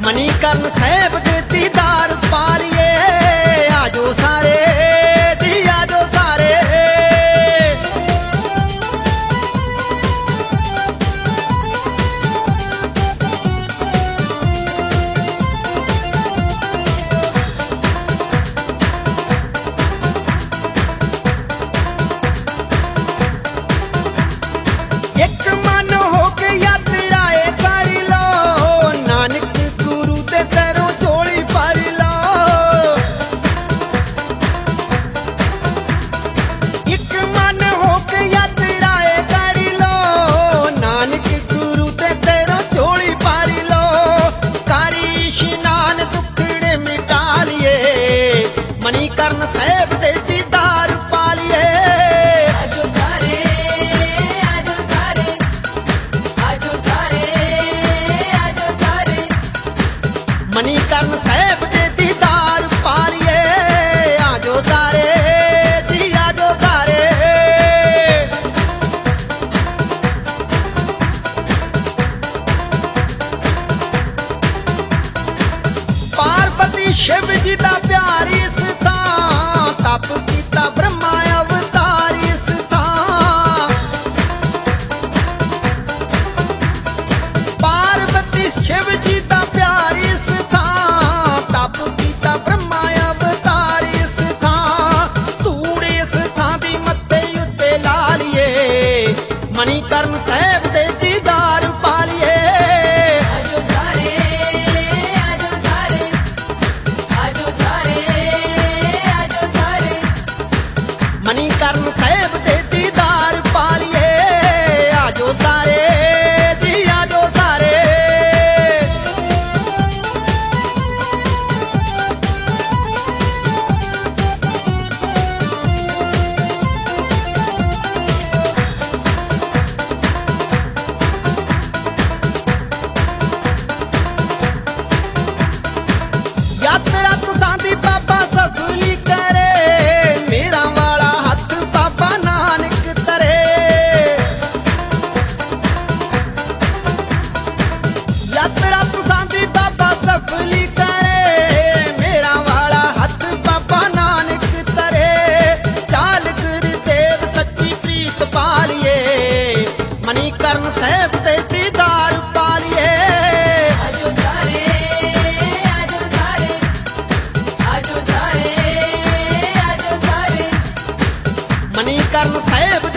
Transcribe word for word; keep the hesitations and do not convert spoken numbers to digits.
ਮਨੀਕਰਨ ਸਾਹਿਬ ਦੇ ਦੀਦਾਰ ਪਾਲੀਏ। ਆਜੋ ਸਾਰੇ ਜੀ ਆਜੋ ਸਾਰੇ। ਇੱਕ ਮਨ ਹੋ ਕੇ ਯਾਤਰਾ ਏ ਕਰ ਲੋ, ਨਾਨਕ ਗੁਰੂ ਦੇ ਦਰੋਂ ਝੋਲੀ ਭਰ ਲੋ। ਇੱਕ ਮਨ ਹੋ ਕੇ ਯਾਤਰਾ ਏ ਕਰ ਲੋ, ਨਾਨਕ ਗੁਰੂ ਦੇ ਦਰੋਂ ਝੋਲੀ ਭਰ ਲੋ। ਕਰੀ ਇਸ਼ਨਾਨ ਦੁੱਖੜੇ ਮਿਟਾ ਲਈਏ, ਮਨੀਕਰਨ ਸਾਹਿਬ ਦੇ ਦੀਦਾਰ ਪਾ ਲਈਏ। ਮਨੀਕਰਨ ਸਾਹਿਬ ਦੇ ਦੀਦਾਰ ਪਾਲੀਏ। ਆਜੋ ਸਾਰੇ ਜੀ ਆਜੋ ਸਾਰੇ। ਪਾਰਵਤੀ ਸ਼ਿਵ ਜੀ ਦਾ ਪਿਆਰ ਇਸ ਥਾਂ, ਤਪ ਕੀਤਾ ਬ੍ਰਹਮਾ ਅਵਤਾਰ ਇਸ ਥਾਂ। ਪਾਰਵਤੀ ਸ਼ਿਵ ਜੀ ਦਾ ਪਿਆਰ ਇਸ ਥਾਂ, ਤਪ ਕੀਤਾ ਬ੍ਰਹਮਾ ਅਵਤਾਰ ਇਸ ਥਾਂ। ਧੂੜ ਇਸ ਥਾਂ ਦੀ ਮੱਥੇ ਉੱਤੇ ਲਾ ਲਈਏ, ਮਨੀਕਰਨ ਸਾਹਿਬ ਦੇ ਦੀਦਾਰ ਪਾ ਲਈਏ। ਆਜੋ ਸਾਰੇ ਆਜੋ ਸਾਰੇ ਆਜੋ ਸਾਰੇ ਆਜੋ ਸਾਰੇ। ਮਨੀਕਰਨ ਸਾਹਿਬ ਦੇ ਦੀਦਾਰ ਪਾ ਲਈਏ। ਆਜੋ ਸਾਰੇ ਜੀ ਆਜੋ ਸਾਰੇ। ਯਾਤਰਾ ਤੁਸਾਂ ਦੀ ਬਾਬਾ ਸਫਲੀ ਕਰੇ, ਮੇਰਾ ਵਾਲਾ ਹੱਥ ਬਾਬਾ ਨਾਨਕ ਤਰੇ। ਯਾਤਰਾ ਤੁਸਾਂ ਦੀ ਬਾਬਾ ਸਫਲੀ ਕਰੇ, ਮੇਰਾ ਵਾਲਾ ਹੱਥ ਬਾਬਾ ਨਾਨਕ ਤਰੇ। ਚਾਲ ਗੁਰਦੇਵ ਸੱਚੀ ਪ੍ਰੀਤ ਪਾਲੀਏ, ਮਨੀਕਰਨ ਸਾਹਿਬ ਦੇ ਦੀਦਾਰ ਪਾਲੀਏ। ਆਜੋ ਸਾਰੇ ਆਜੋ ਸਾਰੇ ਆਜੋ ਸਾਰੇ ਆਜੋ ਸਾਰੇ। ਮਨੀਕਰਨ ਸਾਹਿਬ